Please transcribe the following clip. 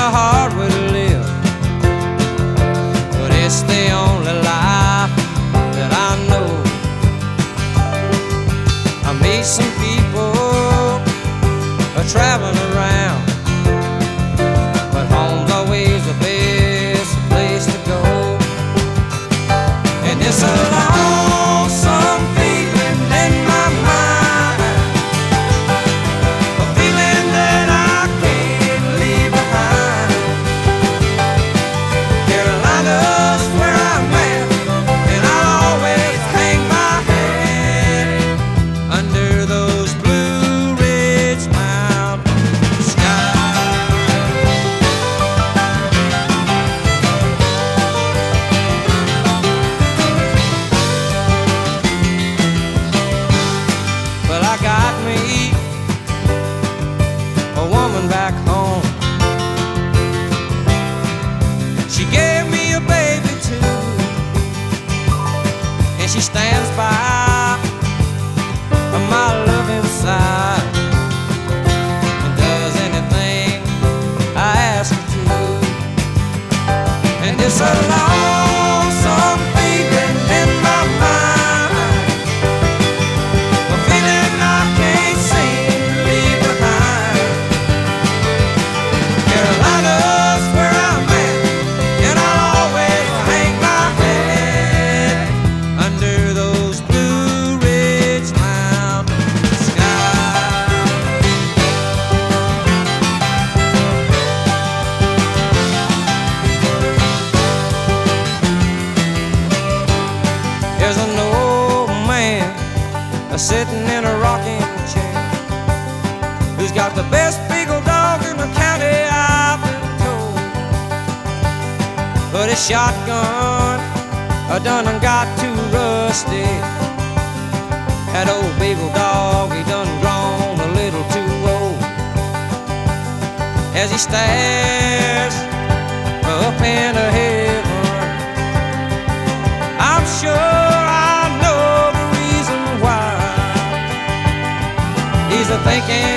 a hard way to live, but it's the only life that I know. I meet some people traveling around, but home's always the best place to go. And it's a lonesome feeling in my mind, a feeling that I can't leave behind. Carolina's where I'm at, and I'll always hang my hat under those Blue Ridge Mountains. Well, I got me a woman back home. She gave me a baby too, and she stands by my loving side and does anything I ask her to. And it's a lonesome feeling in my mind, a feeling I can't seem to leave behind. Carolina's where I'm at, and I'll always hang my head under those Blue Ridge Mountain skies. There's an old man sitting in a rocking chair, who's got the best beagle dog in the county, I've been told. But his shotgun done got too rusty. That old beagle dog, he done grown a little too old. As he stares up into heaven, I'm sure I know the reason why. He's a thinking